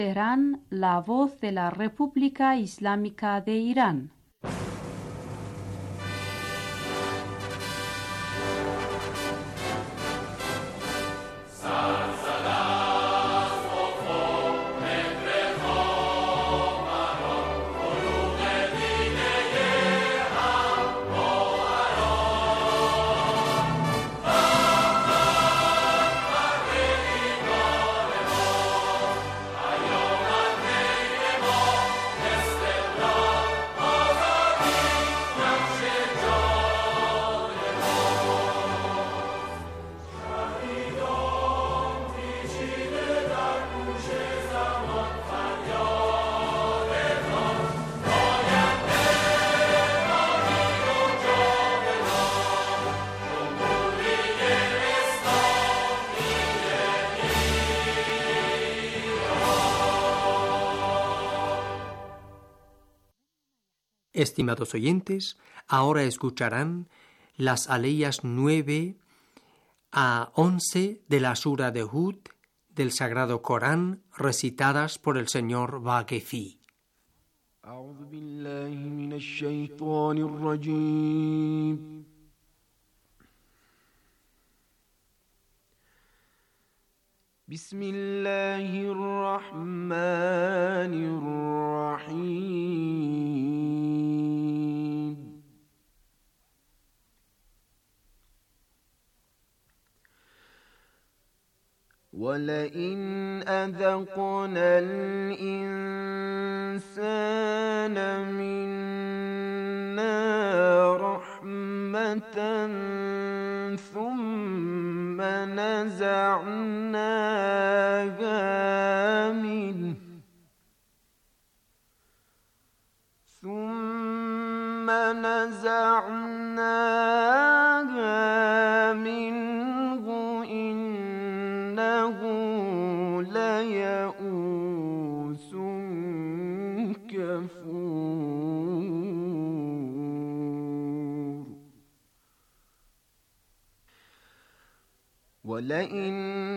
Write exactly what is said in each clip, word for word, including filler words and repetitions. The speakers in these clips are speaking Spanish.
Teherán, la voz de la República Islámica de Irán. Estimados oyentes, ahora escucharán las aleyas nueve a once de la Sura de Hud del Sagrado Corán, recitadas por el señor Vaquefi. أعوذ بالله من الشيطان الرجيم بسم الله الرحمن الرحيم ولئن أذقنا الإنسان منا رحمة ثم نزعناها منه ثم نزعناها منه إنه ليئوس كفور ولئن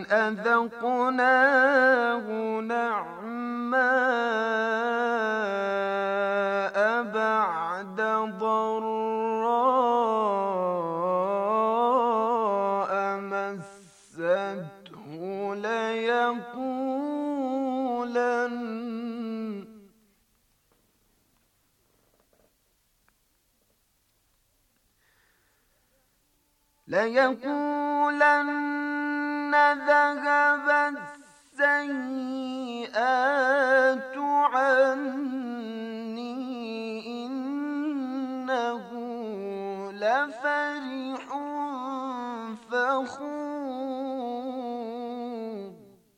أذقناه نعماء بعد ضراء مسته ليقولن ليقولن ذهب السيئات عني إنه لفرح فخور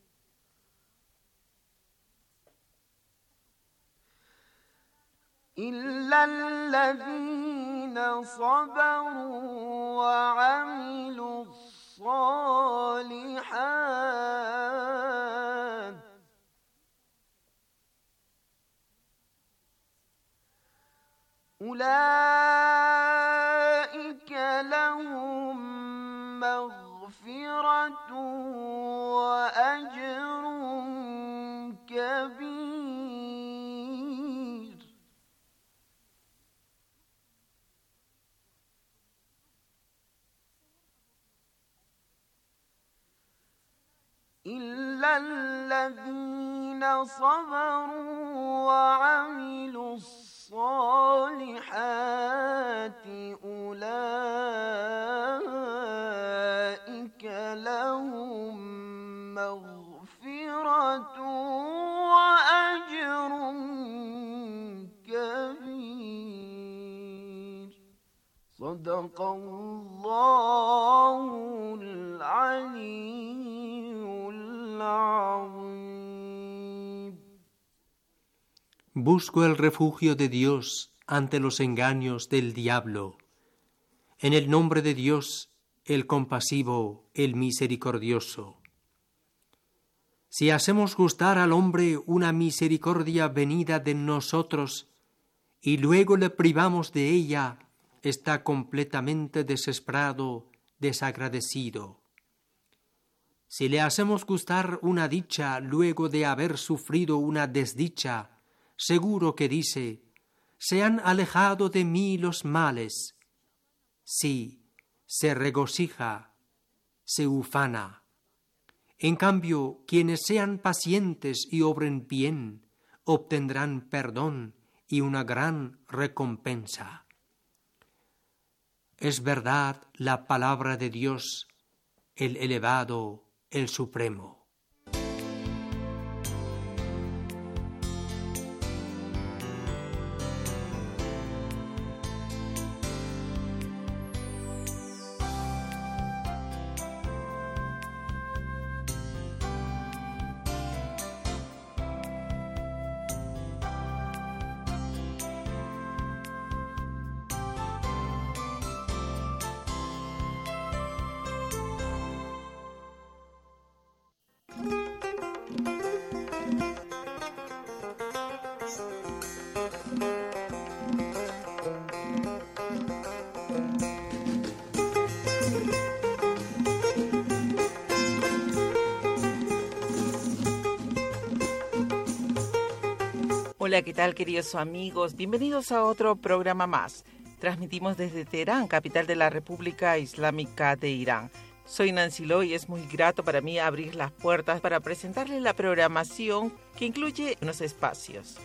إلا الذين صبروا وعملوا الصالحات أولئك لهم مغفرة وأجر كبير إلا الذين صبروا وعملوا الصالحات أولئك لهم مغفرة وأجر كبير صدق الله العلي Busco el refugio de Dios ante los engaños del diablo. En el nombre de Dios, el compasivo, el misericordioso. Si hacemos gustar al hombre una misericordia venida de nosotros y luego le privamos de ella, está completamente desesperado, desagradecido. Si le hacemos gustar una dicha luego de haber sufrido una desdicha, seguro que dice: se han alejado de mí los males. Sí, se regocija, se ufana. En cambio, quienes sean pacientes y obren bien, obtendrán perdón y una gran recompensa. Es verdad la palabra de Dios, el elevado, el supremo. Hola, ¿qué tal, queridos amigos? Bienvenidos a otro programa más. Transmitimos desde Teherán, capital de la República Islámica de Irán. Soy Nancy Lo y es muy grato para mí abrir las puertas para presentarles la programación que incluye unos espacios.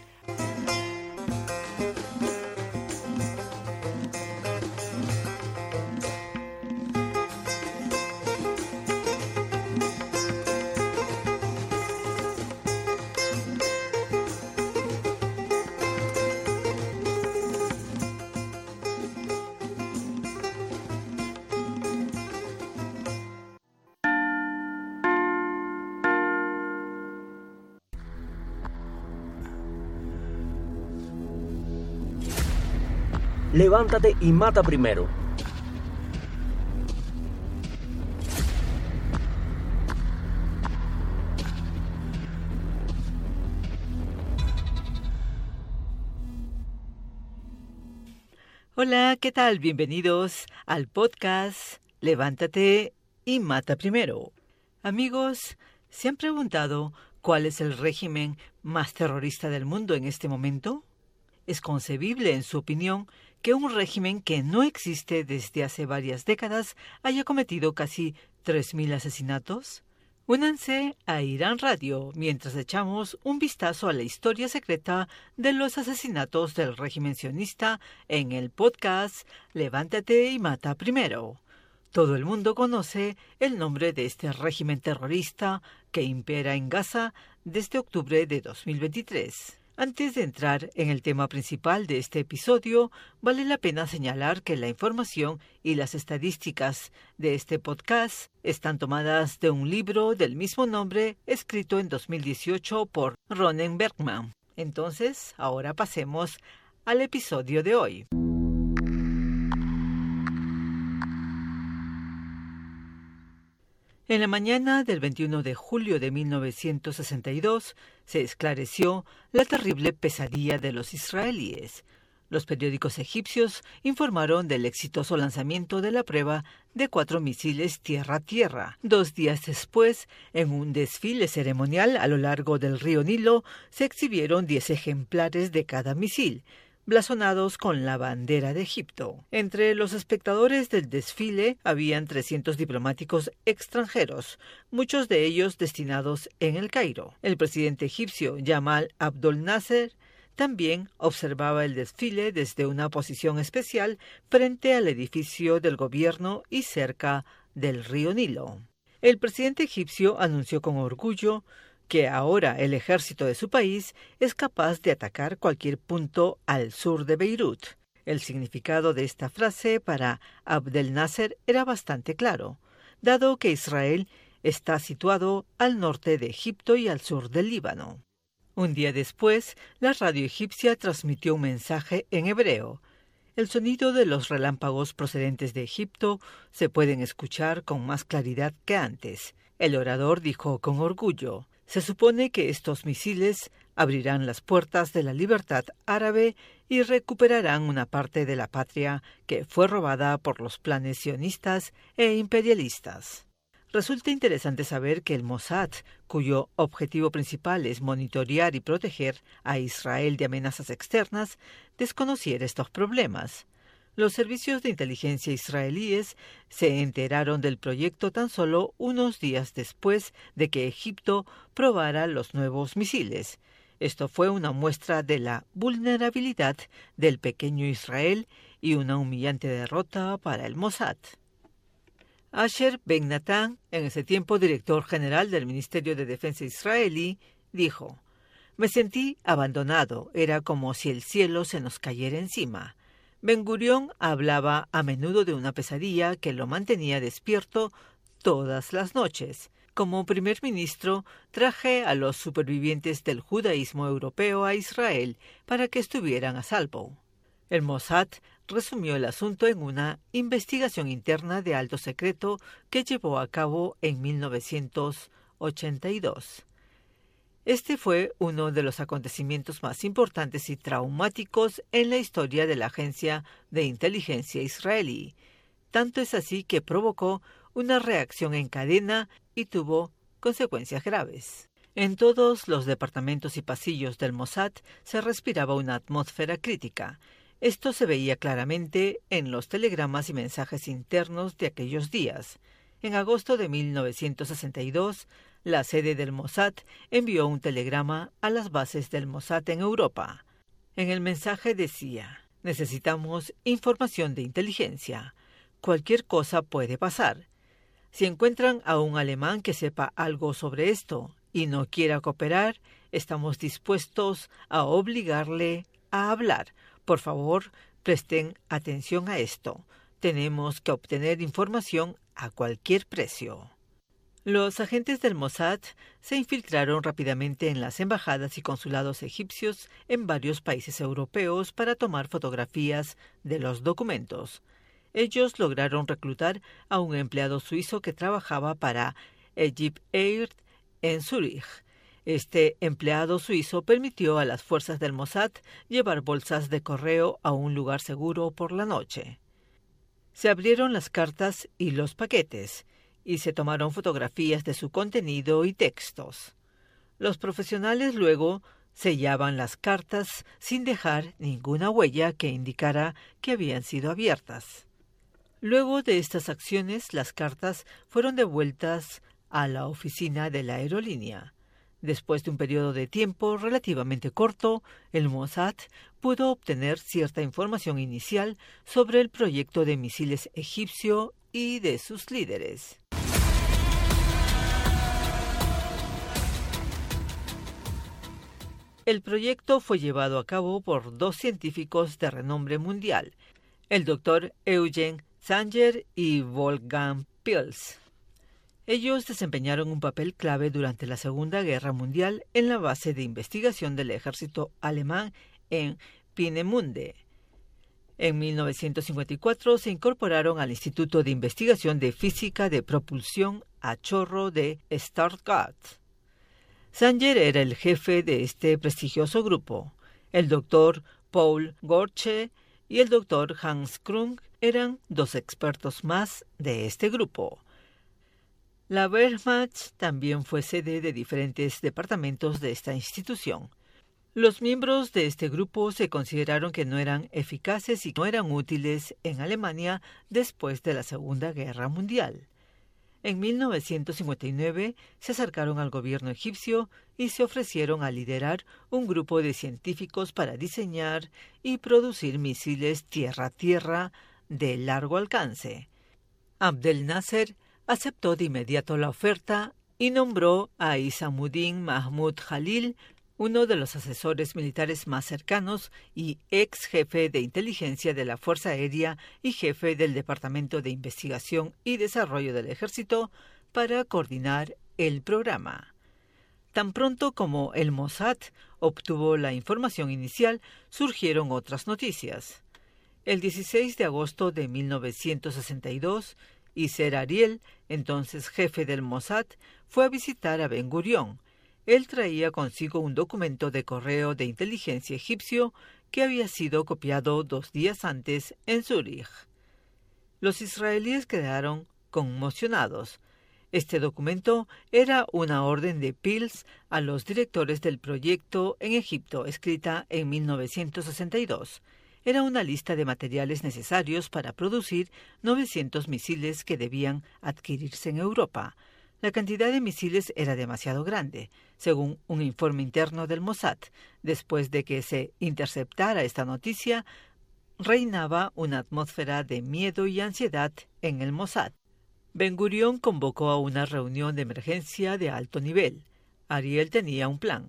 Levántate y mata primero. Hola, ¿qué tal? Bienvenidos al podcast Levántate y mata primero. Amigos, ¿se han preguntado cuál es el régimen más terrorista del mundo en este momento? ¿Es concebible, en su opinión, que un régimen que no existe desde hace varias décadas haya cometido casi tres mil asesinatos? Únanse a Irán Radio mientras echamos un vistazo a la historia secreta de los asesinatos del régimen sionista en el podcast Levántate y mata primero. Todo el mundo conoce el nombre de este régimen terrorista que impera en Gaza desde octubre de dos mil veintitrés. Antes de entrar en el tema principal de este episodio, vale la pena señalar que la información y las estadísticas de este podcast están tomadas de un libro del mismo nombre escrito en dos mil dieciocho por Ronen Bergman. Entonces, ahora pasemos al episodio de hoy. En la mañana del veintiuno de julio de mil novecientos sesenta y dos se esclareció la terrible pesadilla de los israelíes. Los periódicos egipcios informaron del exitoso lanzamiento de la prueba de cuatro misiles tierra-tierra. Dos días después, en un desfile ceremonial a lo largo del río Nilo, se exhibieron diez ejemplares de cada misil, blasonados con la bandera de Egipto. Entre los espectadores del desfile habían trescientos diplomáticos extranjeros, muchos de ellos destinados en El Cairo. El presidente egipcio Yamal Abdel Nasser también observaba el desfile desde una posición especial frente al edificio del gobierno y cerca del río Nilo. El presidente egipcio anunció con orgullo que ahora el ejército de su país es capaz de atacar cualquier punto al sur de Beirut. El significado de esta frase para Abdel Nasser era bastante claro, dado que Israel está situado al norte de Egipto y al sur del Líbano. Un día después, la radio egipcia transmitió un mensaje en hebreo. El sonido de los relámpagos procedentes de Egipto se pueden escuchar con más claridad que antes. El orador dijo con orgullo: se supone que estos misiles abrirán las puertas de la libertad árabe y recuperarán una parte de la patria que fue robada por los planes sionistas e imperialistas. Resulta interesante saber que el Mossad, cuyo objetivo principal es monitorear y proteger a Israel de amenazas externas, desconociera estos problemas. Los servicios de inteligencia israelíes se enteraron del proyecto tan solo unos días después de que Egipto probara los nuevos misiles. Esto fue una muestra de la vulnerabilidad del pequeño Israel y una humillante derrota para el Mossad. Asher Ben Natan, en ese tiempo director general del Ministerio de Defensa israelí, dijo: «Me sentí abandonado, era como si el cielo se nos cayera encima». Ben Gurión hablaba a menudo de una pesadilla que lo mantenía despierto todas las noches. Como primer ministro, traje a los supervivientes del judaísmo europeo a Israel para que estuvieran a salvo. El Mossad resumió el asunto en una investigación interna de alto secreto que llevó a cabo en mil novecientos ochenta y dos. Este fue uno de los acontecimientos más importantes y traumáticos en la historia de la agencia de inteligencia israelí. Tanto es así que provocó una reacción en cadena y tuvo consecuencias graves. En todos los departamentos y pasillos del Mossad se respiraba una atmósfera crítica. Esto se veía claramente en los telegramas y mensajes internos de aquellos días. En agosto de mil novecientos sesenta y dos, la sede del Mossad envió un telegrama a las bases del Mossad en Europa. En el mensaje decía: «Necesitamos información de inteligencia. Cualquier cosa puede pasar. Si encuentran a un alemán que sepa algo sobre esto y no quiera cooperar, estamos dispuestos a obligarle a hablar. Por favor, presten atención a esto. Tenemos que obtener información a cualquier precio». Los agentes del Mossad se infiltraron rápidamente en las embajadas y consulados egipcios en varios países europeos para tomar fotografías de los documentos. Ellos lograron reclutar a un empleado suizo que trabajaba para Egypt Air en Zúrich. Este empleado suizo permitió a las fuerzas del Mossad llevar bolsas de correo a un lugar seguro por la noche. Se abrieron las cartas y los paquetes, y se tomaron fotografías de su contenido y textos. Los profesionales luego sellaban las cartas sin dejar ninguna huella que indicara que habían sido abiertas. Luego de estas acciones, las cartas fueron devueltas a la oficina de la aerolínea. Después de un periodo de tiempo relativamente corto, el Mossad pudo obtener cierta información inicial sobre el proyecto de misiles egipcio y de sus líderes. El proyecto fue llevado a cabo por dos científicos de renombre mundial, el doctor Eugen Sanger y Wolfgang Pils. Ellos desempeñaron un papel clave durante la Segunda Guerra Mundial en la base de investigación del ejército alemán en Peenemünde. En mil novecientos cincuenta y cuatro se incorporaron al Instituto de Investigación de Física de Propulsión a Chorro de Stuttgart. Sanger era el jefe de este prestigioso grupo. El doctor Paul Gorche y el doctor Hans Krung eran dos expertos más de este grupo. La Wehrmacht también fue sede de diferentes departamentos de esta institución. Los miembros de este grupo se consideraron que no eran eficaces y no eran útiles en Alemania después de la Segunda Guerra Mundial. En mil novecientos cincuenta y nueve se acercaron al gobierno egipcio y se ofrecieron a liderar un grupo de científicos para diseñar y producir misiles tierra-tierra de largo alcance. Abdel Nasser aceptó de inmediato la oferta y nombró a Isamuddin Mahmud Jalil, uno de los asesores militares más cercanos y ex jefe de inteligencia de la Fuerza Aérea y jefe del Departamento de Investigación y Desarrollo del Ejército, para coordinar el programa. Tan pronto como el Mossad obtuvo la información inicial, surgieron otras noticias. El dieciséis de agosto de mil novecientos sesenta y dos, Yasser Ariel, entonces jefe del Mossad, fue a visitar a Ben Gurión. Él traía consigo un documento de correo de inteligencia egipcio que había sido copiado dos días antes en Zúrich. Los israelíes quedaron conmocionados. Este documento era una orden de Pils a los directores del proyecto en Egipto, escrita en mil novecientos sesenta y dos. Era una lista de materiales necesarios para producir novecientos misiles que debían adquirirse en Europa. La cantidad de misiles era demasiado grande, según un informe interno del Mossad. Después de que se interceptara esta noticia, reinaba una atmósfera de miedo y ansiedad en el Mossad. Ben Gurión convocó a una reunión de emergencia de alto nivel. Ariel tenía un plan.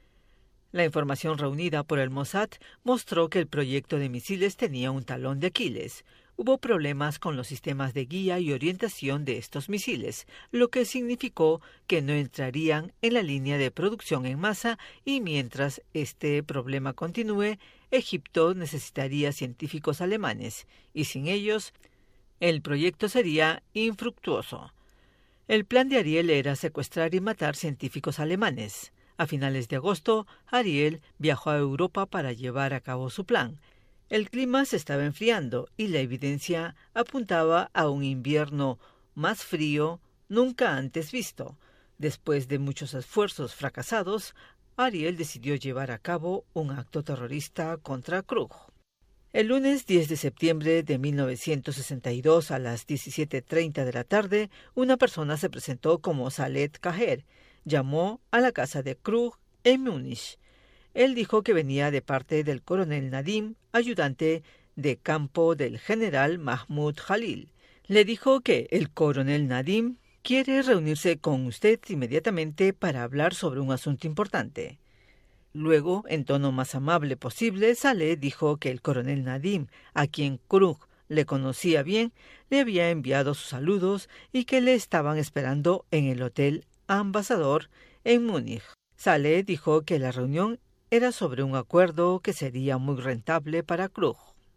La información reunida por el Mossad mostró que el proyecto de misiles tenía un talón de Aquiles. Hubo problemas con los sistemas de guía y orientación de estos misiles, lo que significó que no entrarían en la línea de producción en masa y mientras este problema continúe, Egipto necesitaría científicos alemanes y sin ellos, el proyecto sería infructuoso. El plan de Ariel era secuestrar y matar científicos alemanes. A finales de agosto, Ariel viajó a Europa para llevar a cabo su plan. El clima se estaba enfriando y la evidencia apuntaba a un invierno más frío nunca antes visto. Después de muchos esfuerzos fracasados, Ariel decidió llevar a cabo un acto terrorista contra Krug. El lunes diez de septiembre de mil novecientos sesenta y dos a las diecisiete treinta de la tarde, una persona se presentó como Salet Kaher. Llamó a la casa de Krug en Múnich. Él dijo que venía de parte del coronel Nadim, ayudante de campo del general Mahmoud Jalil. Le dijo que el coronel Nadim quiere reunirse con usted inmediatamente para hablar sobre un asunto importante. Luego, en tono más amable posible, Saleh dijo que el coronel Nadim, a quien Krug le conocía bien, le había enviado sus saludos y que le estaban esperando en el Hotel Ambasador en Múnich. Saleh dijo que la reunión era sobre un acuerdo que sería muy rentable para Krug.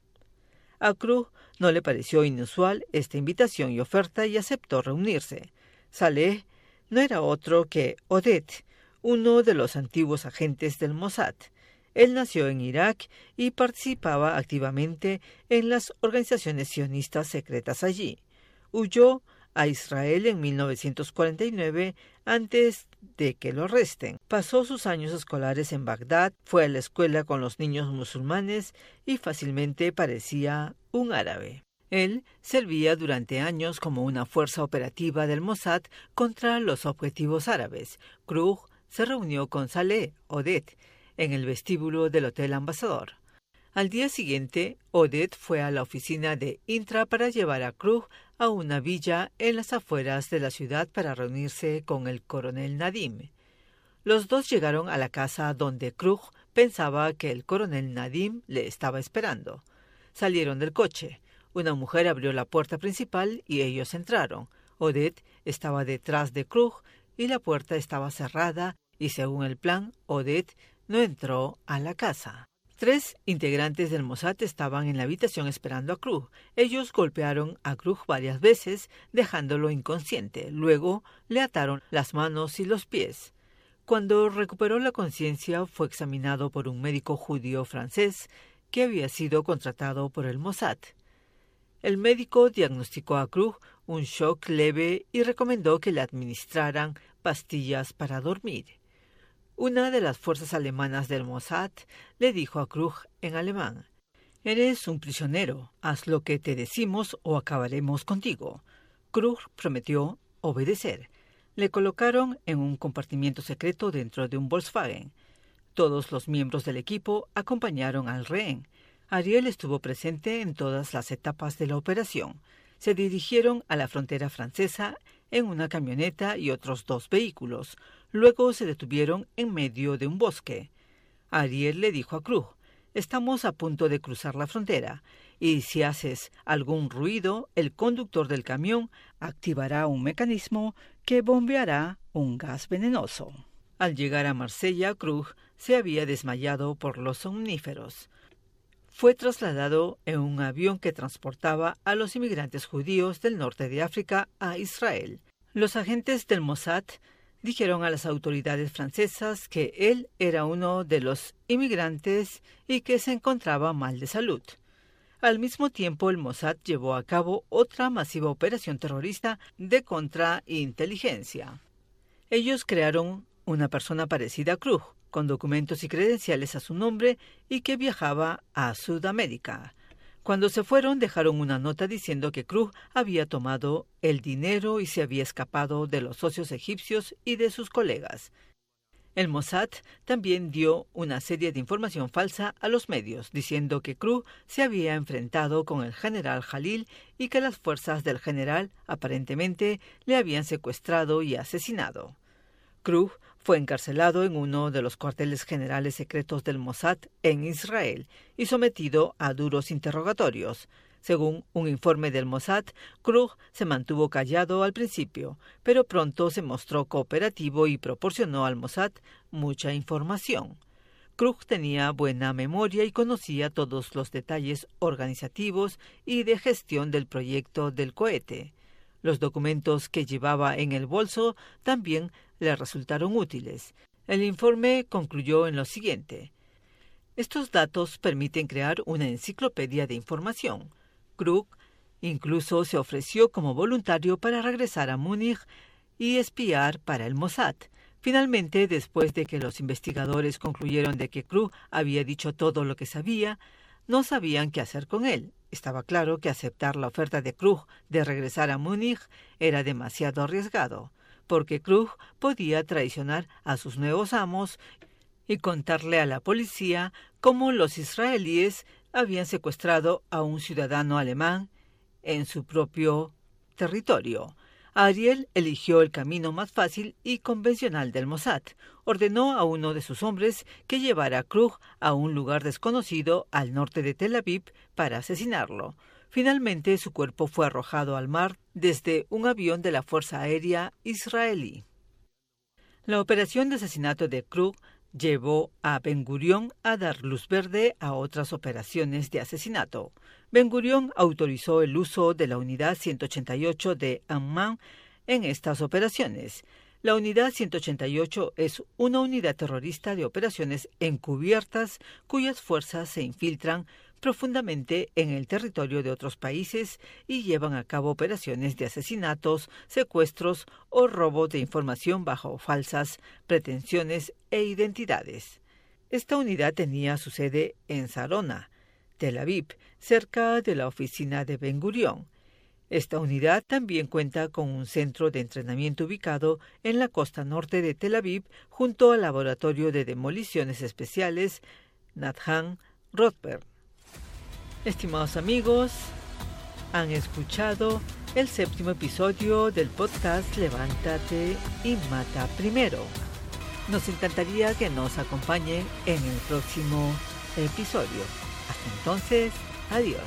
A Krug no le pareció inusual esta invitación y oferta y aceptó reunirse. Saleh no era otro que Oded, uno de los antiguos agentes del Mossad. Él nació en Irak y participaba activamente en las organizaciones sionistas secretas allí. Huyó a Israel en mil novecientos cuarenta y nueve antes de que lo arresten. Pasó sus años escolares en Bagdad, fue a la escuela con los niños musulmanes y fácilmente parecía un árabe. Él servía durante años como una fuerza operativa del Mossad contra los objetivos árabes. Krug se reunió con Saleh Oded en el vestíbulo del Hotel Ambasador. Al día siguiente, Oded fue a la oficina de Intra para llevar a Krug a una villa en las afueras de la ciudad para reunirse con el coronel Nadim. Los dos llegaron a la casa donde Krug pensaba que el coronel Nadim le estaba esperando. Salieron del coche. Una mujer abrió la puerta principal y ellos entraron. Oded estaba detrás de Krug y la puerta estaba cerrada y según el plan, Oded no entró a la casa. Tres integrantes del Mossad estaban en la habitación esperando a Krug. Ellos golpearon a Krug varias veces, dejándolo inconsciente. Luego le ataron las manos y los pies. Cuando recuperó la conciencia, fue examinado por un médico judío francés que había sido contratado por el Mossad. El médico diagnosticó a Krug un shock leve y recomendó que le administraran pastillas para dormir. Una de las fuerzas alemanas del Mossad le dijo a Krug en alemán: «Eres un prisionero, haz lo que te decimos o acabaremos contigo». Krug prometió obedecer. Le colocaron en un compartimiento secreto dentro de un Volkswagen. Todos los miembros del equipo acompañaron al rehén. Ariel estuvo presente en todas las etapas de la operación. Se dirigieron a la frontera francesa en una camioneta y otros dos vehículos. Luego se detuvieron en medio de un bosque. Ariel le dijo a Krug: «Estamos a punto de cruzar la frontera, y si haces algún ruido, el conductor del camión activará un mecanismo que bombeará un gas venenoso». Al llegar a Marsella, Krug se había desmayado por los somníferos. Fue trasladado en un avión que transportaba a los inmigrantes judíos del norte de África a Israel. Los agentes del Mossad dijeron a las autoridades francesas que él era uno de los inmigrantes y que se encontraba mal de salud. Al mismo tiempo, el Mossad llevó a cabo otra masiva operación terrorista de contrainteligencia. Ellos crearon una persona parecida a Krug, con documentos y credenciales a su nombre y que viajaba a Sudamérica. Cuando se fueron, dejaron una nota diciendo que Krug había tomado el dinero y se había escapado de los socios egipcios y de sus colegas. El Mossad también dio una serie de información falsa a los medios, diciendo que Krug se había enfrentado con el general Jalil y que las fuerzas del general aparentemente le habían secuestrado y asesinado. Krug fue encarcelado en uno de los cuarteles generales secretos del Mossad en Israel y sometido a duros interrogatorios. Según un informe del Mossad, Krug se mantuvo callado al principio, pero pronto se mostró cooperativo y proporcionó al Mossad mucha información. Krug tenía buena memoria y conocía todos los detalles organizativos y de gestión del proyecto del cohete. Los documentos que llevaba en el bolso también le resultaron útiles. El informe concluyó en lo siguiente: estos datos permiten crear una enciclopedia de información. Krug incluso se ofreció como voluntario para regresar a Múnich y espiar para el Mossad. Finalmente, después de que los investigadores concluyeron de que Krug había dicho todo lo que sabía, no sabían qué hacer con él. Estaba claro que aceptar la oferta de Krug de regresar a Múnich era demasiado arriesgado, porque Krug podía traicionar a sus nuevos amos y contarle a la policía cómo los israelíes habían secuestrado a un ciudadano alemán en su propio territorio. Ariel eligió el camino más fácil y convencional del Mossad. Ordenó a uno de sus hombres que llevara a Krug a un lugar desconocido al norte de Tel Aviv para asesinarlo. Finalmente, su cuerpo fue arrojado al mar desde un avión de la Fuerza Aérea israelí. La operación de asesinato de Krug llevó a Ben Gurión a dar luz verde a otras operaciones de asesinato. Ben Gurión autorizó el uso de la Unidad ciento ochenta y ocho de Amman en estas operaciones. La Unidad ciento ochenta y ocho es una unidad terrorista de operaciones encubiertas cuyas fuerzas se infiltran profundamente en el territorio de otros países y llevan a cabo operaciones de asesinatos, secuestros o robo de información bajo falsas pretensiones e identidades. Esta unidad tenía su sede en Sarona, Tel Aviv, cerca de la oficina de Ben Gurión. Esta unidad también cuenta con un centro de entrenamiento ubicado en la costa norte de Tel Aviv, junto al laboratorio de demoliciones especiales Nathan Rothberg. Estimados amigos, han escuchado el séptimo episodio del podcast Levántate y Mata Primero. Nos encantaría que nos acompañen en el próximo episodio. Hasta entonces, adiós.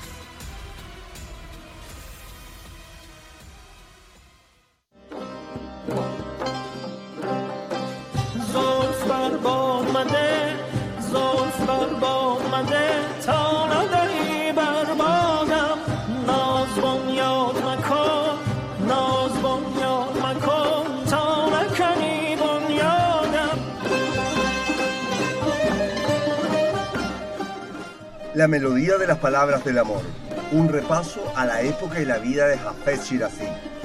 La melodía de las palabras del amor. Un repaso a la época y la vida de Hafez Shirazi.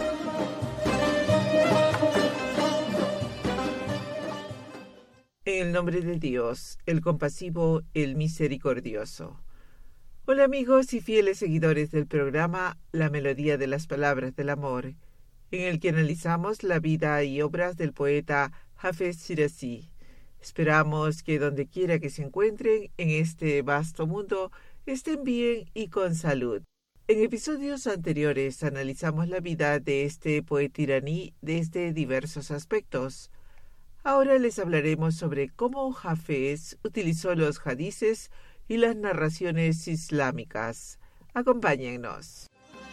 En el nombre de Dios, el compasivo, el misericordioso. Hola amigos y fieles seguidores del programa La melodía de las palabras del amor, en el que analizamos la vida y obras del poeta Hafez Shirazi. Esperamos que donde quiera que se encuentren en este vasto mundo estén bien y con salud. En episodios anteriores analizamos la vida de este poeta iraní desde diversos aspectos. Ahora les hablaremos sobre cómo Hafez utilizó los hadices y las narraciones islámicas. Acompáñennos.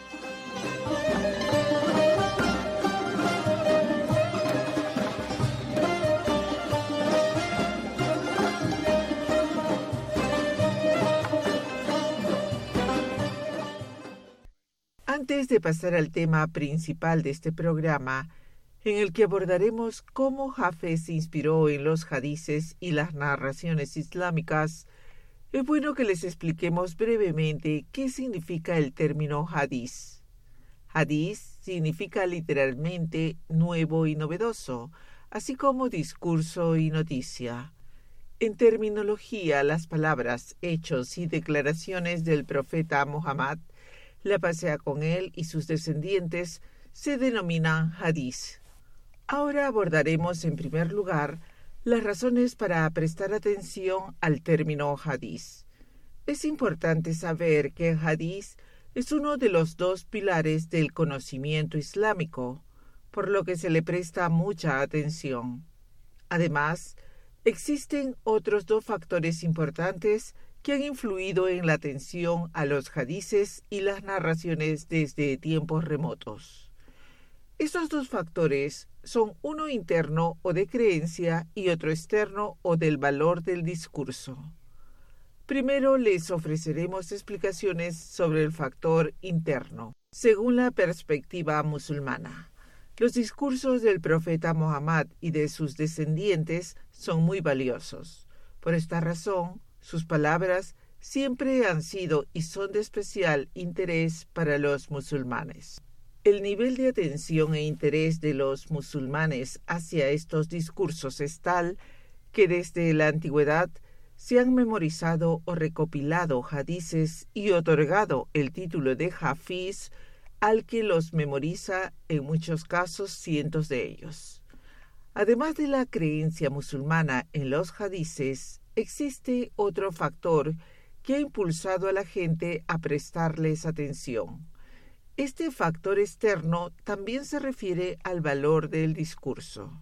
Antes de pasar al tema principal de este programa, en el que abordaremos cómo Hafez se inspiró en los hadices y las narraciones islámicas, es bueno que les expliquemos brevemente qué significa el término hadiz. Hadiz significa literalmente nuevo y novedoso, así como discurso y noticia. En terminología, las palabras, hechos y declaraciones del profeta Muhammad, la paz sea con él y sus descendientes, se denominan hadiz. Ahora abordaremos en primer lugar las razones para prestar atención al término hadiz. Es importante saber que el hadiz es uno de los dos pilares del conocimiento islámico, por lo que se le presta mucha atención. Además, existen otros dos factores importantes que han influido en la atención a los hadices y las narraciones desde tiempos remotos. Estos dos factores son uno interno o de creencia y otro externo o del valor del discurso. Primero les ofreceremos explicaciones sobre el factor interno. Según la perspectiva musulmana, los discursos del profeta Muhammad y de sus descendientes son muy valiosos. Por esta razón, sus palabras siempre han sido y son de especial interés para los musulmanes. El nivel de atención e interés de los musulmanes hacia estos discursos es tal que desde la antigüedad se han memorizado o recopilado hadices y otorgado el título de hafiz al que los memoriza, en muchos casos cientos de ellos. Además de la creencia musulmana en los hadices, existe otro factor que ha impulsado a la gente a prestarles atención. Este factor externo también se refiere al valor del discurso.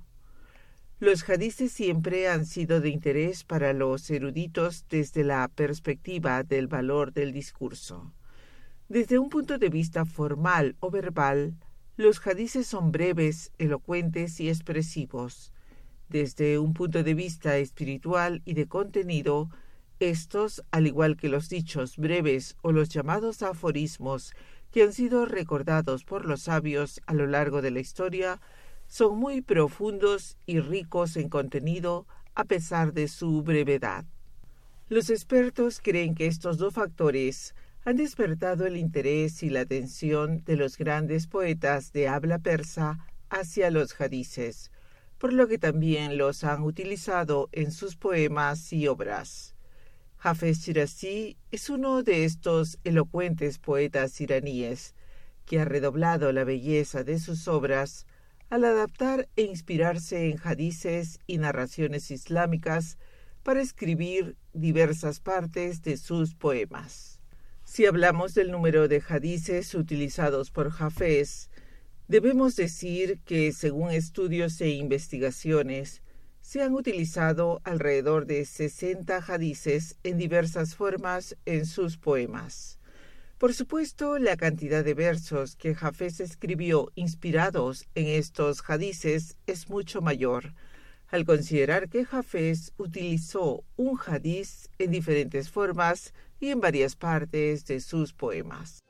Los hadices siempre han sido de interés para los eruditos desde la perspectiva del valor del discurso. Desde un punto de vista formal o verbal, los hadices son breves, elocuentes y expresivos. Desde un punto de vista espiritual y de contenido, estos, al igual que los dichos breves o los llamados aforismos que han sido recordados por los sabios a lo largo de la historia, son muy profundos y ricos en contenido a pesar de su brevedad. Los expertos creen que estos dos factores han despertado el interés y la atención de los grandes poetas de habla persa hacia los hadices, por lo que también los han utilizado en sus poemas y obras. Hafez Shirazi es uno de estos elocuentes poetas iraníes que ha redoblado la belleza de sus obras al adaptar e inspirarse en hadices y narraciones islámicas para escribir diversas partes de sus poemas. Si hablamos del número de hadices utilizados por Hafez, debemos decir que, según estudios e investigaciones, se han utilizado alrededor de sesenta hadices en diversas formas en sus poemas. Por supuesto, la cantidad de versos que Hafez escribió inspirados en estos hadices es mucho mayor, al considerar que Hafez utilizó un hadiz en diferentes formas y en varias partes de sus poemas.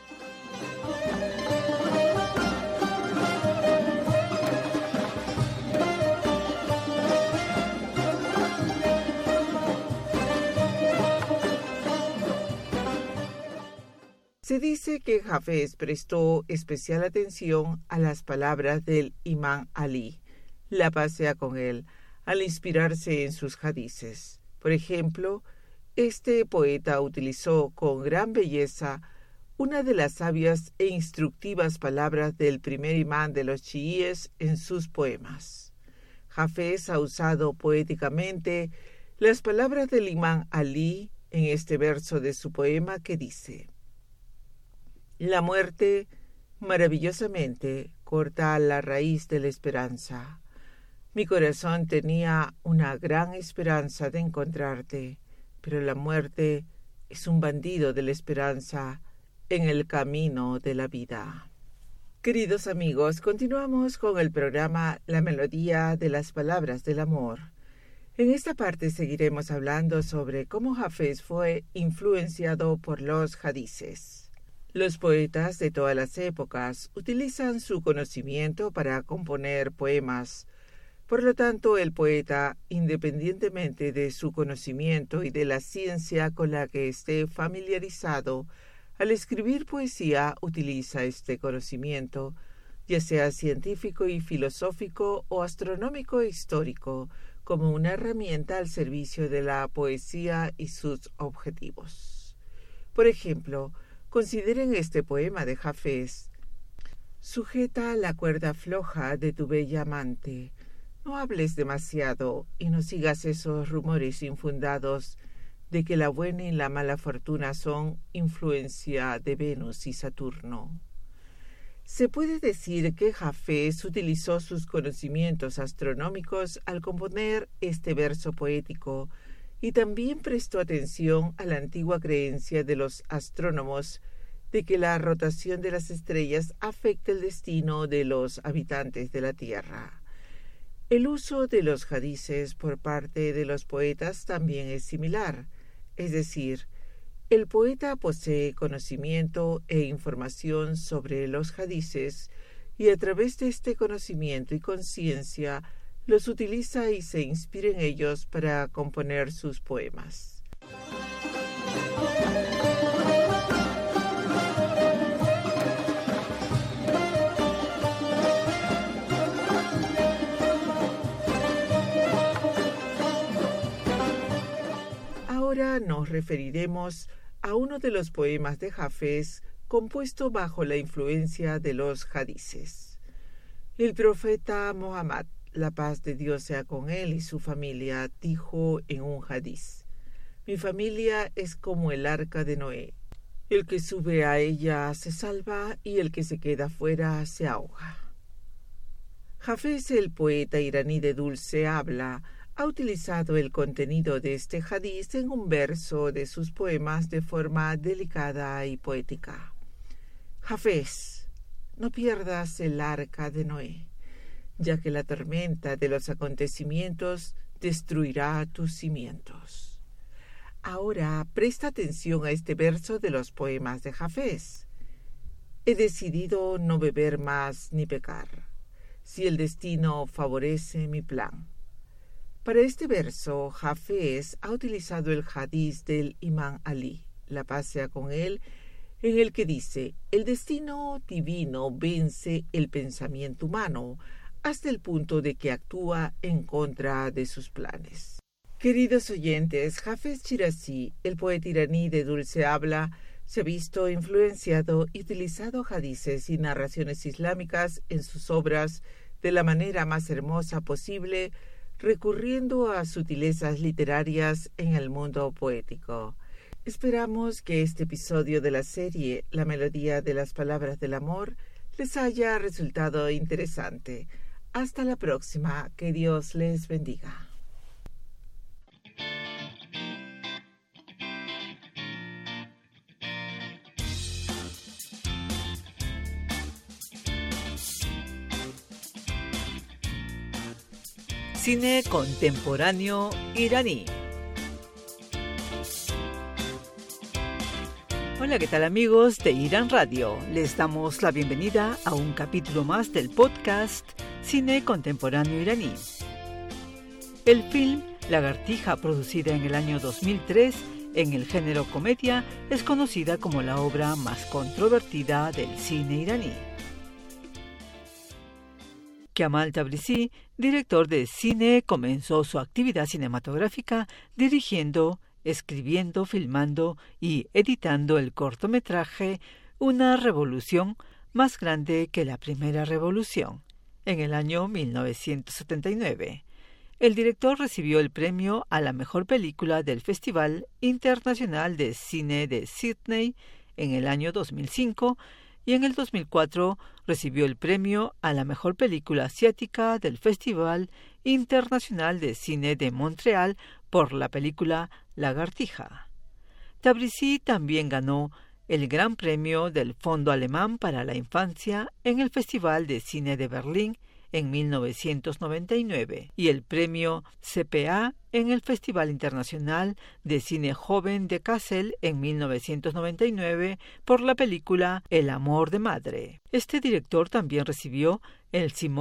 Se dice que Hafez prestó especial atención a las palabras del Imán Ali, la paz sea con él, al inspirarse en sus hadices. Por ejemplo, este poeta utilizó con gran belleza una de las sabias e instructivas palabras del primer imán de los chiíes en sus poemas. Hafez ha usado poéticamente las palabras del Imán Ali en este verso de su poema que dice: la muerte, maravillosamente, corta la raíz de la esperanza. Mi corazón tenía una gran esperanza de encontrarte, pero la muerte es un bandido de la esperanza en el camino de la vida. Queridos amigos, continuamos con el programa La Melodía de las Palabras del Amor. En esta parte seguiremos hablando sobre cómo Hafez fue influenciado por los hadices. Los poetas de todas las épocas utilizan su conocimiento para componer poemas. Por lo tanto, el poeta, independientemente de su conocimiento y de la ciencia con la que esté familiarizado, al escribir poesía utiliza este conocimiento, ya sea científico y filosófico o astronómico e histórico, como una herramienta al servicio de la poesía y sus objetivos. Por ejemplo, consideren este poema de Hafez. Sujeta la cuerda floja de tu bella amante. No hables demasiado y no sigas esos rumores infundados de que la buena y la mala fortuna son influencia de Venus y Saturno. Se puede decir que Hafez utilizó sus conocimientos astronómicos al componer este verso poético y también prestó atención a la antigua creencia de los astrónomos de que la rotación de las estrellas afecta el destino de los habitantes de la Tierra. El uso de los hadices por parte de los poetas también es similar, es decir, el poeta posee conocimiento e información sobre los hadices y a través de este conocimiento y conciencia los utiliza y se inspira en ellos para componer sus poemas. Ahora nos referiremos a uno de los poemas de Hafez compuesto bajo la influencia de los hadices. El profeta Mohammed, la paz de Dios sea con él y su familia, dijo en un hadiz: mi familia es como el arca de Noé. El que sube a ella se salva y el que se queda fuera se ahoga. Hafez, el poeta iraní de dulce habla, ha utilizado el contenido de este hadiz en un verso de sus poemas de forma delicada y poética. Hafez, no pierdas el arca de Noé, ya que la tormenta de los acontecimientos destruirá tus cimientos. Ahora presta atención a este verso de los poemas de Hafez. He decidido no beber más ni pecar, si el destino favorece mi plan. Para este verso, Hafez ha utilizado el hadiz del Imán Ali, la paz sea con él, en el que dice: el destino divino vence el pensamiento humano hasta el punto de que actúa en contra de sus planes. Queridos oyentes, Hafez Shirazi, el poeta iraní de dulce habla, se ha visto influenciado y utilizado hadices y narraciones islámicas en sus obras de la manera más hermosa posible, recurriendo a sutilezas literarias en el mundo poético. Esperamos que este episodio de la serie La melodía de las palabras del amor les haya resultado interesante. Hasta la próxima. Que Dios les bendiga. Cine contemporáneo iraní. Hola, ¿qué tal amigos de Irán Radio? Les damos la bienvenida a un capítulo más del podcast Cine contemporáneo iraní. El film Lagartija, producida en el año dos mil tres en el género comedia, es conocida como la obra más controvertida del cine iraní. Kamal Tabrizi, director de cine, comenzó su actividad cinematográfica dirigiendo, escribiendo, filmando y editando el cortometraje Una revolución más grande que la primera revolución, en el año mil novecientos setenta y nueve. El director recibió el premio a la mejor película del Festival Internacional de Cine de Sydney en el año dos mil cinco y en el dos mil cuatro recibió el premio a la mejor película asiática del Festival Internacional de Cine de Montreal por la película Lagartija. Tabrizi también ganó el Gran Premio del Fondo Alemán para la Infancia en el Festival de Cine de Berlín en mil novecientos noventa y nueve y el Premio C P A en el Festival Internacional de Cine Joven de Kassel en mil novecientos noventa y nueve por la película El amor de madre. Este director también recibió el Simorg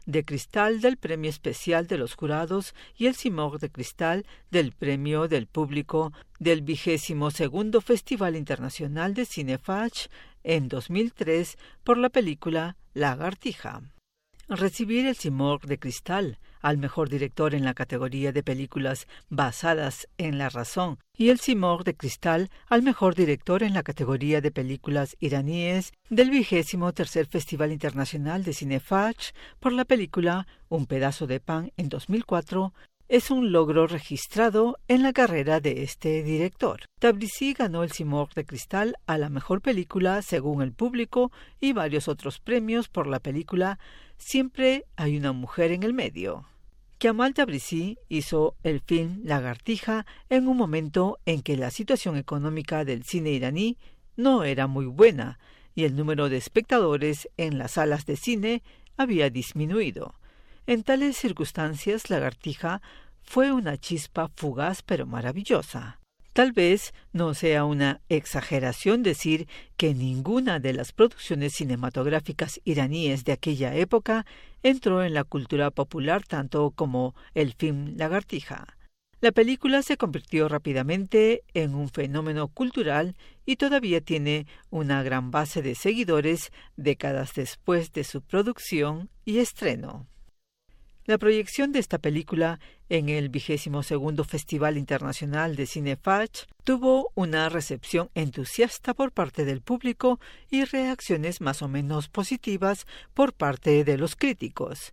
de Cristal del Premio Especial de los Jurados y el Simorg de Cristal del Premio del Público del vigésimo segundo Festival Internacional de Cine Fach en dos mil tres por la película Lagartija. Recibir el Simorg de Cristal al mejor director en la categoría de películas basadas en la razón y el Simorg de Cristal al mejor director en la categoría de películas iraníes del vigésimo tercer Festival Internacional de Cine Fach por la película Un pedazo de pan en dos mil cuatro es un logro registrado en la carrera de este director. Tabrizi ganó el Simorg de Cristal a la mejor película según el público y varios otros premios por la película Siempre hay una mujer en el medio. Kemal Tabrizi hizo el film Lagartija en un momento en que la situación económica del cine iraní no era muy buena y el número de espectadores en las salas de cine había disminuido. En tales circunstancias, Lagartija fue una chispa fugaz pero maravillosa. Tal vez no sea una exageración decir que ninguna de las producciones cinematográficas iraníes de aquella época entró en la cultura popular tanto como el film Lagartija. La película se convirtió rápidamente en un fenómeno cultural y todavía tiene una gran base de seguidores décadas después de su producción y estreno. La proyección de esta película en el vigésimo segundo Festival Internacional de Cine Fach tuvo una recepción entusiasta por parte del público y reacciones más o menos positivas por parte de los críticos.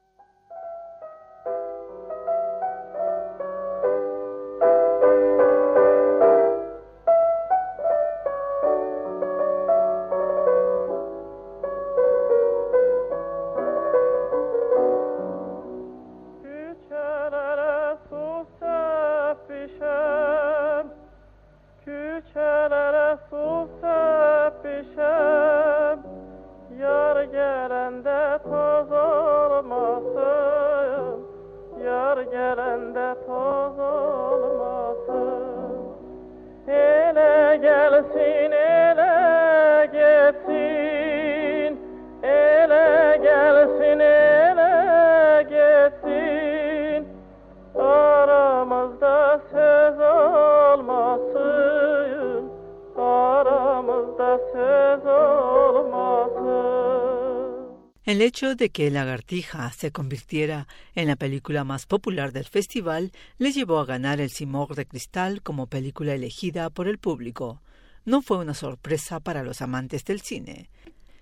El hecho de que Lagartija se convirtiera en la película más popular del festival le llevó a ganar el Simorg de Cristal como película elegida por el público. No fue una sorpresa para los amantes del cine.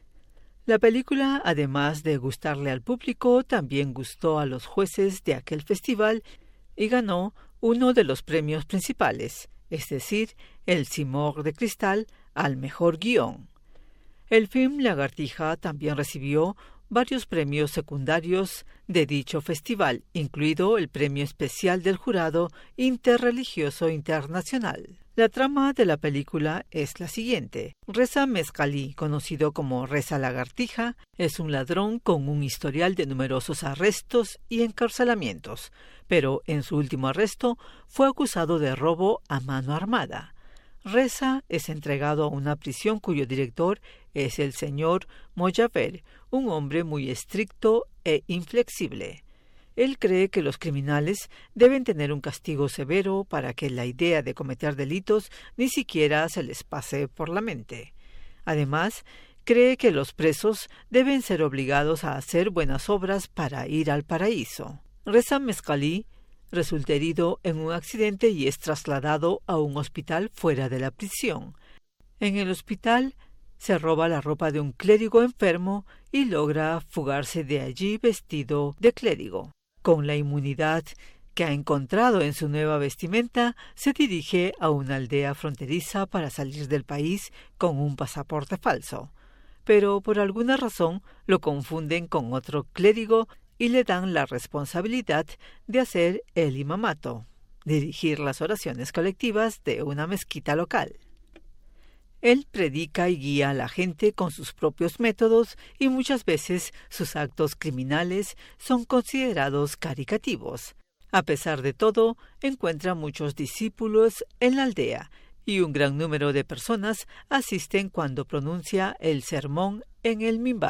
La película, además de gustarle al público, también gustó a los jueces de aquel festival y ganó uno de los premios principales, es decir, el Simorg de Cristal al mejor guión. El film Lagartija también recibió varios premios secundarios de dicho festival, incluido el Premio Especial del Jurado Interreligioso Internacional. La trama de la película es la siguiente. Reza Mezcalí, conocido como Reza Lagartija, es un ladrón con un historial de numerosos arrestos y encarcelamientos, pero en su último arresto fue acusado de robo a mano armada. Reza es entregado a una prisión cuyo director es el señor Mojaver, un hombre muy estricto e inflexible. Él cree que los criminales deben tener un castigo severo para que la idea de cometer delitos ni siquiera se les pase por la mente. Además, cree que los presos deben ser obligados a hacer buenas obras para ir al paraíso. Reza Mezcalí resulta herido en un accidente y es trasladado a un hospital fuera de la prisión. En el hospital se roba la ropa de un clérigo enfermo y logra fugarse de allí vestido de clérigo. Con la inmunidad que ha encontrado en su nueva vestimenta, se dirige a una aldea fronteriza para salir del país con un pasaporte falso. Pero por alguna razón lo confunden con otro clérigo y le dan la responsabilidad de hacer el imamato, dirigir las oraciones colectivas de una mezquita local. Él predica y guía a la gente con sus propios métodos y muchas veces sus actos criminales son considerados caricativos. A pesar de todo, encuentra muchos discípulos en la aldea y un gran número de personas asisten cuando pronuncia el sermón en el mimbar.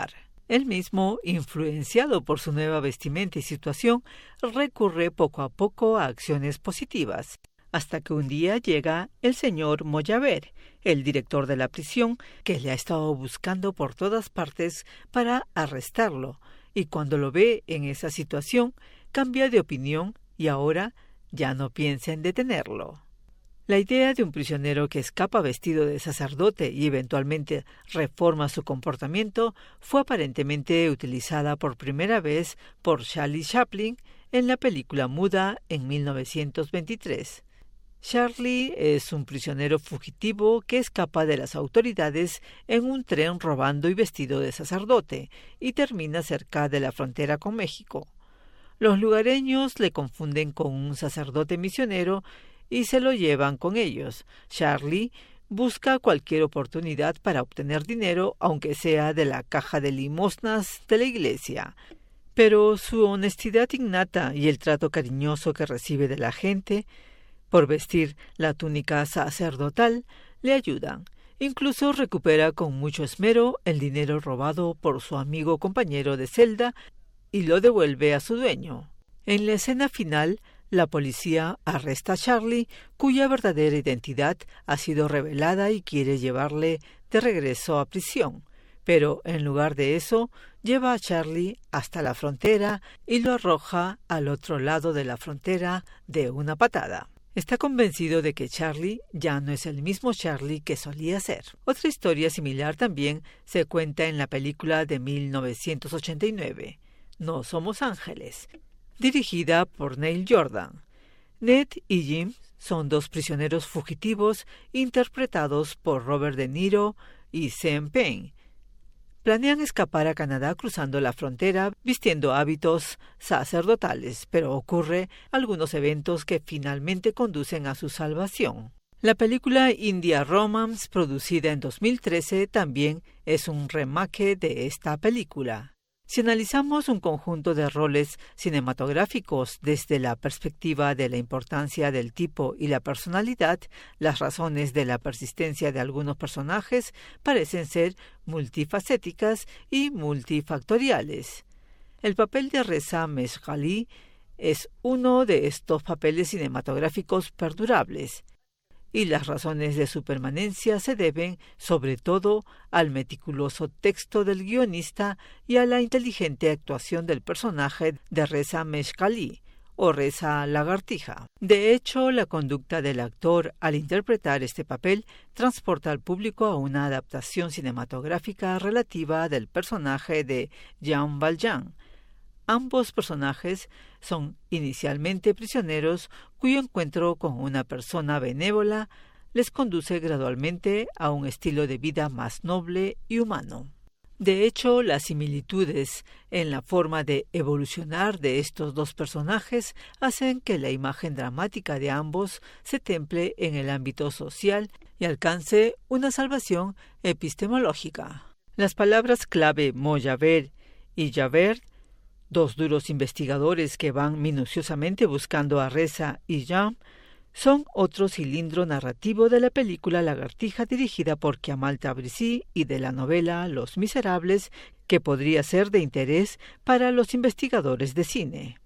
Él mismo, influenciado por su nueva vestimenta y situación, recurre poco a poco a acciones positivas, hasta que un día llega el señor Moyaver, el director de la prisión, que le ha estado buscando por todas partes para arrestarlo, y cuando lo ve en esa situación, cambia de opinión y ahora ya no piensa en detenerlo. La idea de un prisionero que escapa vestido de sacerdote y eventualmente reforma su comportamiento fue aparentemente utilizada por primera vez por Charlie Chaplin en la película muda en mil novecientos veintitrés. Charlie es un prisionero fugitivo que escapa de las autoridades en un tren robando y vestido de sacerdote y termina cerca de la frontera con México. Los lugareños le confunden con un sacerdote misionero y se lo llevan con ellos. Charlie busca cualquier oportunidad para obtener dinero, aunque sea de la caja de limosnas de la iglesia. Pero su honestidad innata y el trato cariñoso que recibe de la gente, por vestir la túnica sacerdotal, le ayudan. Incluso recupera con mucho esmero el dinero robado por su amigo compañero de celda y lo devuelve a su dueño. En la escena final, la policía arresta a Charlie, cuya verdadera identidad ha sido revelada y quiere llevarle de regreso a prisión. Pero en lugar de eso, lleva a Charlie hasta la frontera y lo arroja al otro lado de la frontera de una patada. Está convencido de que Charlie ya no es el mismo Charlie que solía ser. Otra historia similar también se cuenta en la película de mil novecientos ochenta y nueve, No somos ángeles, dirigida por Neil Jordan. Ned y Jim son dos prisioneros fugitivos interpretados por Robert De Niro y Sean Penn. Planean escapar a Canadá cruzando la frontera vistiendo hábitos sacerdotales, pero ocurre algunos eventos que finalmente conducen a su salvación. La película India Romance, producida en dos mil trece, también es un remake de esta película. Si analizamos un conjunto de roles cinematográficos desde la perspectiva de la importancia del tipo y la personalidad, las razones de la persistencia de algunos personajes parecen ser multifacéticas y multifactoriales. El papel de Reza Meshghali es uno de estos papeles cinematográficos perdurables, y las razones de su permanencia se deben, sobre todo, al meticuloso texto del guionista y a la inteligente actuación del personaje de Reza Meshghali, o Reza Lagartija. De hecho, la conducta del actor al interpretar este papel transporta al público a una adaptación cinematográfica relativa del personaje de Jean Valjean. Ambos personajes son inicialmente prisioneros cuyo encuentro con una persona benévola les conduce gradualmente a un estilo de vida más noble y humano. De hecho, las similitudes en la forma de evolucionar de estos dos personajes hacen que la imagen dramática de ambos se temple en el ámbito social y alcance una salvación epistemológica. Las palabras clave Moyaver y Javert, dos duros investigadores que van minuciosamente buscando a Reza y Jean, son otro cilindro narrativo de la película Lagartija dirigida por Kemal Tabrizi y de la novela Los Miserables, que podría ser de interés para los investigadores de cine.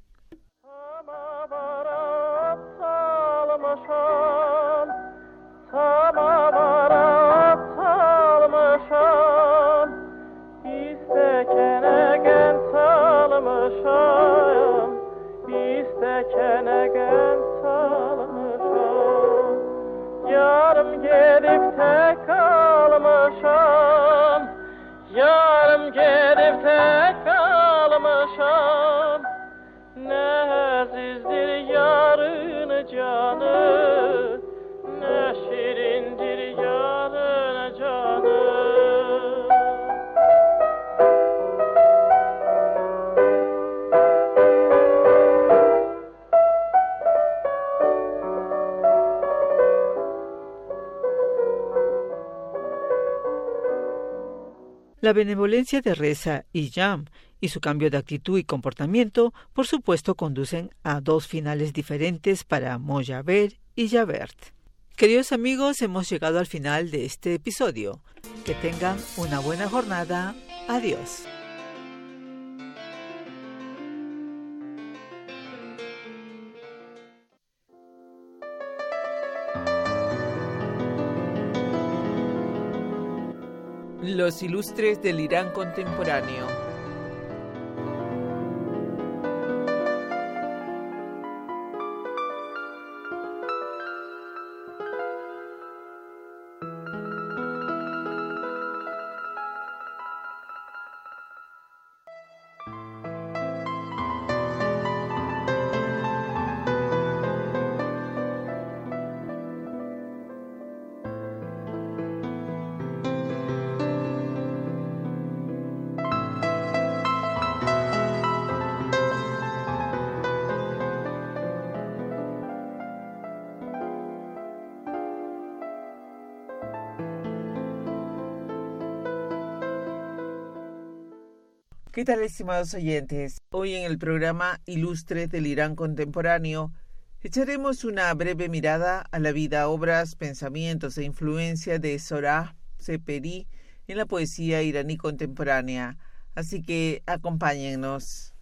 Yarım gedib tek kalmışam, yarım gedib tek kalmışam. Ne azizdir yarın canı, ne şirindir yarın canı. La benevolencia de Reza y Jean y su cambio de actitud y comportamiento, por supuesto, conducen a dos finales diferentes para Moyaver y Javert. Queridos amigos, hemos llegado al final de este episodio. Que tengan una buena jornada. Adiós. Los ilustres del Irán contemporáneo. ¿Qué tal, estimados oyentes? Hoy en el programa Ilustres del Irán contemporáneo echaremos una breve mirada a la vida, obras, pensamientos e influencia de Sohrab Sepehri en la poesía iraní contemporánea. Así que acompáñennos.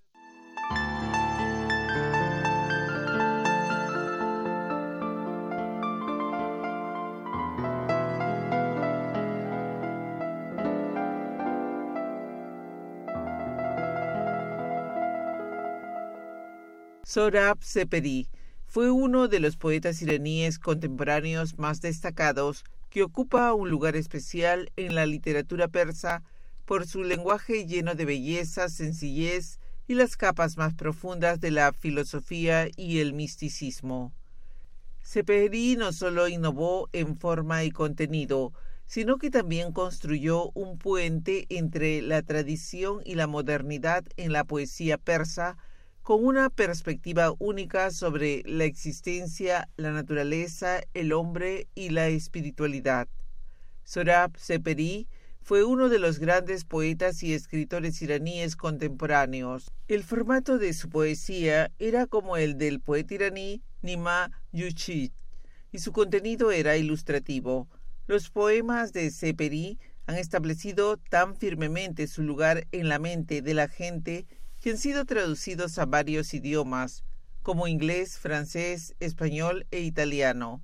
Sohrab Sepehri fue uno de los poetas iraníes contemporáneos más destacados que ocupa un lugar especial en la literatura persa por su lenguaje lleno de belleza, sencillez y las capas más profundas de la filosofía y el misticismo. Sepehri no solo innovó en forma y contenido, sino que también construyó un puente entre la tradición y la modernidad en la poesía persa, con una perspectiva única sobre la existencia, la naturaleza, el hombre y la espiritualidad. Sohrab Sepehri fue uno de los grandes poetas y escritores iraníes contemporáneos. El formato de su poesía era como el del poeta iraní Nima Yushid, y su contenido era ilustrativo. Los poemas de Sepehri han establecido tan firmemente su lugar en la mente de la gente que han sido traducidos a varios idiomas, como inglés, francés, español e italiano.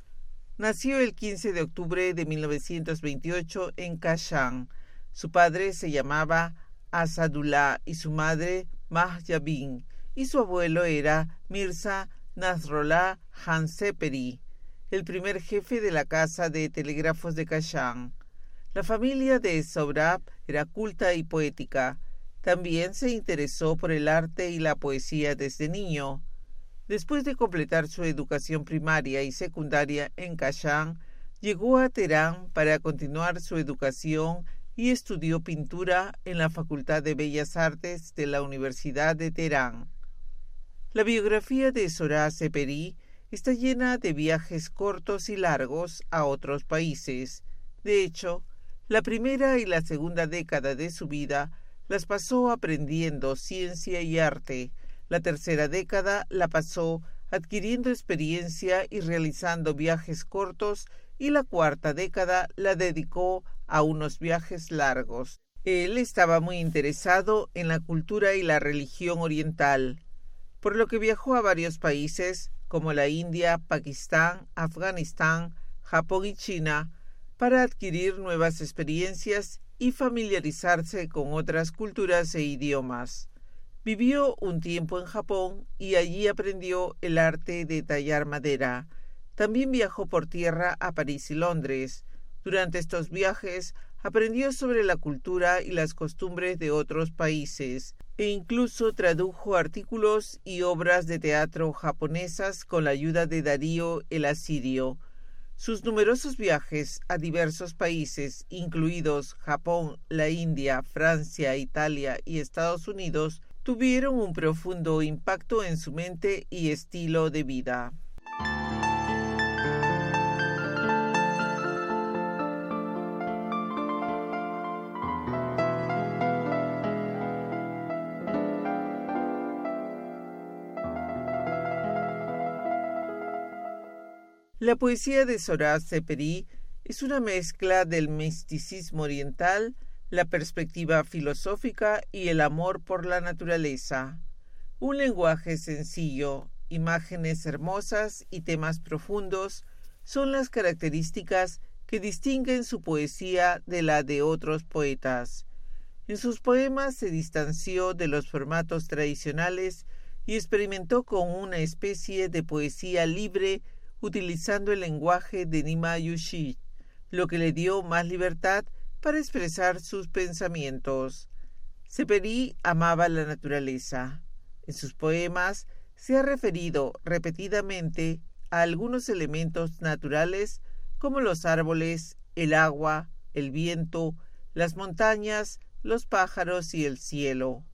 Nació el quince de octubre de mil novecientos veintiocho en Kashan. Su padre se llamaba Asadullah y su madre Mahjabin, y su abuelo era Mirza Nasrollah Khan Sepehri, el primer jefe de la Casa de Telégrafos de Kashan. La familia de Sohrab era culta y poética. También se interesó por el arte y la poesía desde niño. Después de completar su educación primaria y secundaria en Kashan, llegó a Teherán para continuar su educación y estudió pintura en la Facultad de Bellas Artes de la Universidad de Teherán. La biografía de Sohrab Sepehri está llena de viajes cortos y largos a otros países. De hecho, la primera y la segunda década de su vida las pasó aprendiendo ciencia y arte. La tercera década la pasó adquiriendo experiencia y realizando viajes cortos, y la cuarta década la dedicó a unos viajes largos. Él estaba muy interesado en la cultura y la religión oriental, por lo que viajó a varios países como la India, Pakistán, Afganistán, Japón y China para adquirir nuevas experiencias y familiarizarse con otras culturas e idiomas. Vivió un tiempo en Japón y allí aprendió el arte de tallar madera. También viajó por tierra a París y Londres. Durante estos viajes aprendió sobre la cultura y las costumbres de otros países e incluso tradujo artículos y obras de teatro japonesas con la ayuda de Darío el Asirio. Sus numerosos viajes a diversos países, incluidos Japón, la India, Francia, Italia y Estados Unidos, tuvieron un profundo impacto en su mente y estilo de vida. La poesía de Sohrab Sepehri es una mezcla del misticismo oriental, la perspectiva filosófica y el amor por la naturaleza. Un lenguaje sencillo, imágenes hermosas y temas profundos son las características que distinguen su poesía de la de otros poetas. En sus poemas se distanció de los formatos tradicionales y experimentó con una especie de poesía libre utilizando el lenguaje de Nima Yushit, lo que le dio más libertad para expresar sus pensamientos. Seperi amaba la naturaleza. En sus poemas se ha referido repetidamente a algunos elementos naturales como los árboles, el agua, el viento, las montañas, los pájaros y el cielo.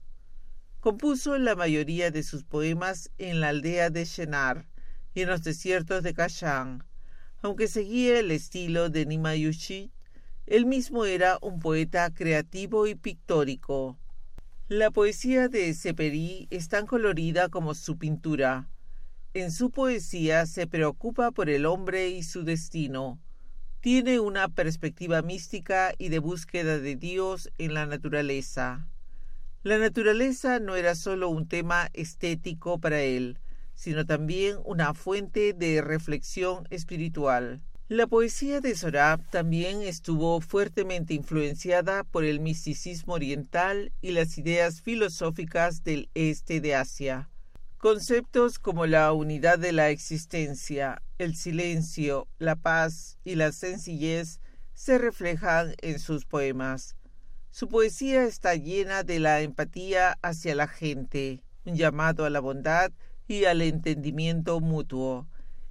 Compuso la mayoría de sus poemas en la aldea de Shenar y en los desiertos de Kashan. Aunque seguía el estilo de Nima Yushit, él mismo era un poeta creativo y pictórico. La poesía de Seperi es tan colorida como su pintura. En su poesía se preocupa por el hombre y su destino. Tiene una perspectiva mística y de búsqueda de Dios en la naturaleza. La naturaleza no era solo un tema estético para él, sino también una fuente de reflexión espiritual. La poesía de Sorab también estuvo fuertemente influenciada por el misticismo oriental y las ideas filosóficas del este de Asia. Conceptos como la unidad de la existencia, el silencio, la paz y la sencillez se reflejan en sus poemas. Su poesía está llena de la empatía hacia la gente, un llamado a la bondad y al entendimiento mutuo.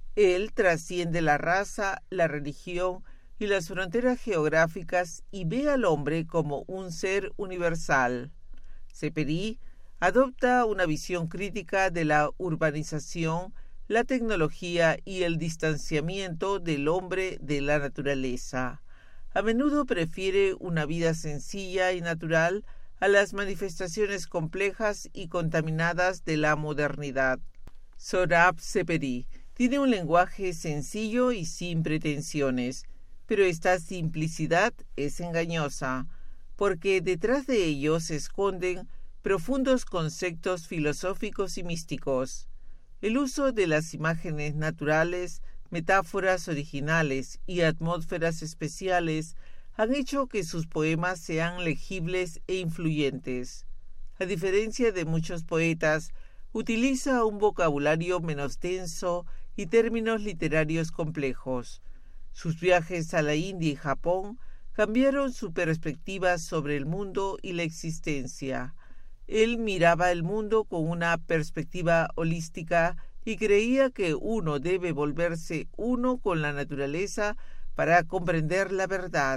Él trasciende la raza, la religión y las fronteras geográficas y ve al hombre como un ser universal. Seperi adopta una visión crítica de la urbanización, la tecnología y el distanciamiento del hombre de la naturaleza. A menudo prefiere una vida sencilla y natural a las manifestaciones complejas y contaminadas de la modernidad. Sorab Seperi tiene un lenguaje sencillo y sin pretensiones, pero esta simplicidad es engañosa, porque detrás de ello se esconden profundos conceptos filosóficos y místicos. El uso de las imágenes naturales, metáforas originales y atmósferas especiales han hecho que sus poemas sean legibles e influyentes. A diferencia de muchos poetas, utiliza un vocabulario menos denso y términos literarios complejos. Sus viajes a la India y Japón cambiaron su perspectiva sobre el mundo y la existencia. Él miraba el mundo con una perspectiva holística y creía que uno debe volverse uno con la naturaleza para comprender la verdad.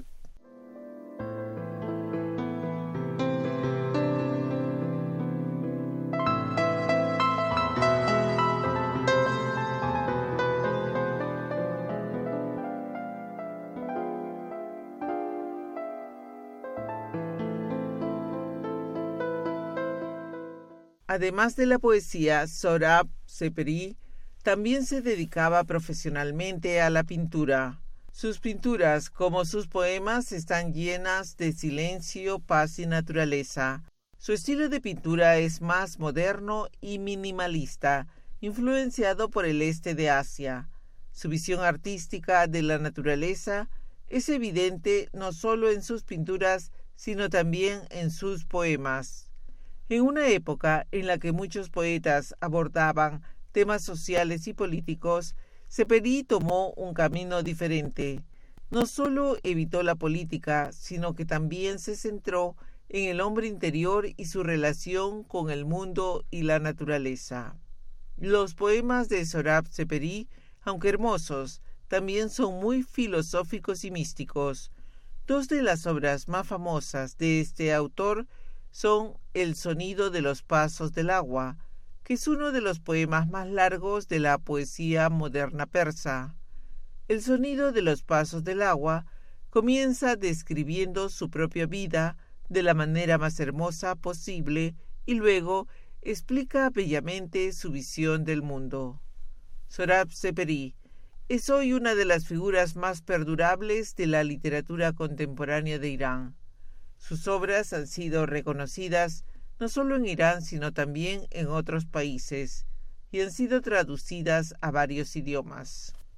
Además de la poesía, Sorab Seperi también se dedicaba profesionalmente a la pintura. Sus pinturas, como sus poemas, están llenas de silencio, paz y naturaleza. Su estilo de pintura es más moderno y minimalista, influenciado por el este de Asia. Su visión artística de la naturaleza es evidente no solo en sus pinturas, sino también en sus poemas. En una época en la que muchos poetas abordaban temas sociales y políticos, Seperi tomó un camino diferente. No solo evitó la política, sino que también se centró en el hombre interior y su relación con el mundo y la naturaleza. Los poemas de Sorab Seperi, aunque hermosos, también son muy filosóficos y místicos. Dos de las obras más famosas de este autor son El sonido de los pasos del agua, que es uno de los poemas más largos de la poesía moderna persa. El sonido de los pasos del agua comienza describiendo su propia vida de la manera más hermosa posible y luego explica bellamente su visión del mundo. Sorab Seperi es hoy una de las figuras más perdurables de la literatura contemporánea de Irán. Sus obras han sido reconocidas no solo en Irán, sino también en otros países, y han sido traducidas a varios idiomas.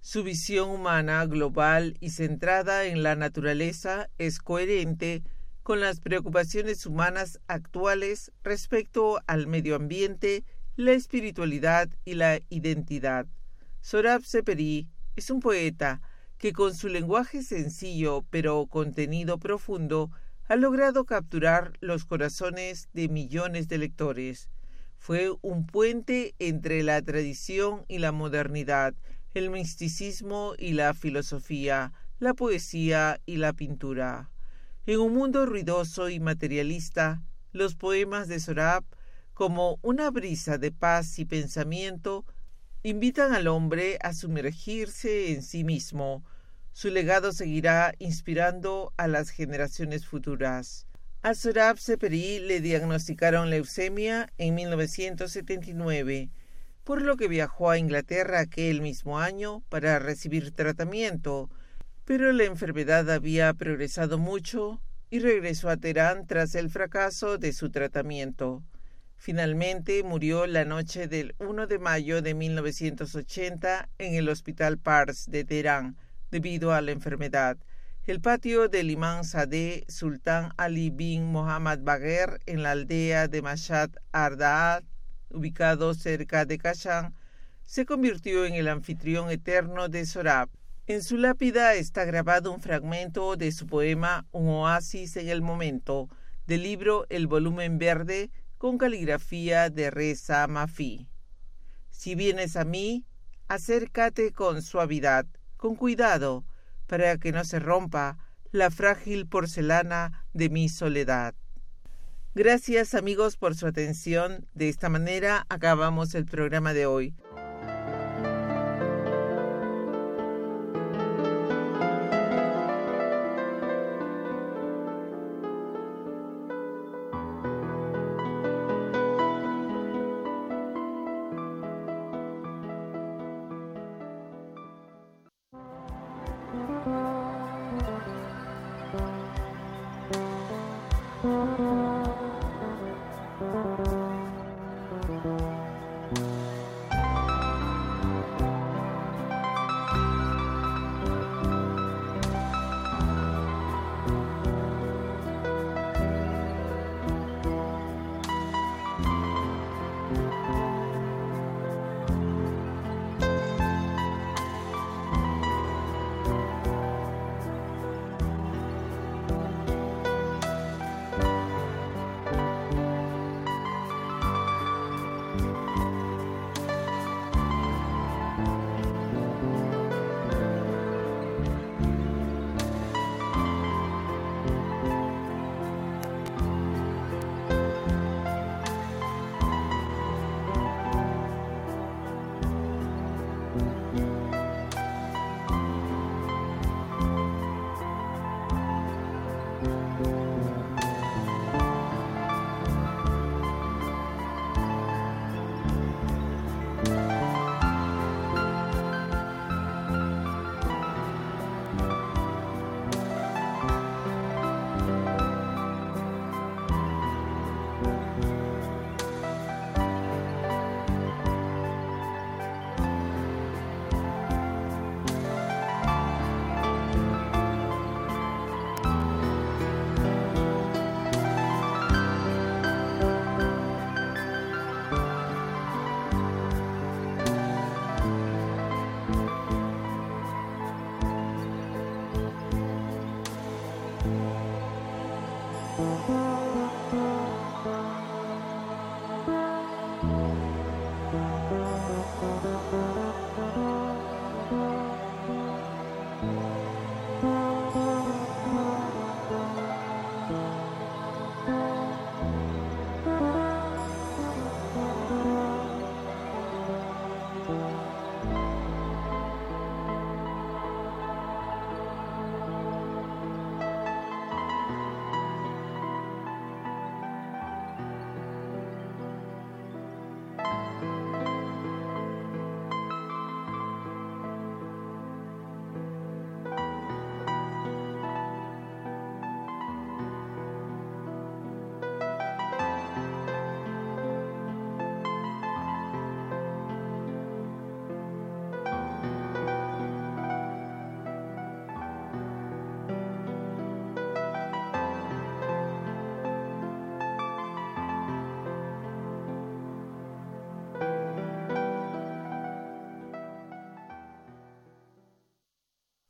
Su visión humana, global y centrada en la naturaleza es coherente con las preocupaciones humanas actuales respecto al medio ambiente, la espiritualidad y la identidad. Sohrab Sepehri es un poeta que con su lenguaje sencillo pero contenido profundo ha logrado capturar los corazones de millones de lectores. Fue un puente entre la tradición y la modernidad, el misticismo y la filosofía, la poesía y la pintura. En un mundo ruidoso y materialista, los poemas de Sohrab, como una brisa de paz y pensamiento, invitan al hombre a sumergirse en sí mismo. Su legado seguirá inspirando a las generaciones futuras. A Sohrab Sepehri le diagnosticaron leucemia en mil novecientos setenta y nueve, por lo que viajó a Inglaterra aquel mismo año para recibir tratamiento, pero la enfermedad había progresado mucho y regresó a Teherán tras el fracaso de su tratamiento. Finalmente murió la noche del primero de mayo de mil novecientos ochenta en el Hospital Pars de Teherán, debido a la enfermedad. El patio del imán Sadeh Sultán Ali bin Mohammad Bagher en la aldea de Mashhad Ardaat, ubicado cerca de Kashan, se convirtió en el anfitrión eterno de Sohrab. En su lápida está grabado un fragmento de su poema Un oasis en el momento, del libro El volumen verde, con caligrafía de Reza Mafi. Si vienes a mí, acércate con suavidad, con cuidado, para que no se rompa la frágil porcelana de mi soledad. Gracias, amigos, por su atención. De esta manera acabamos el programa de hoy.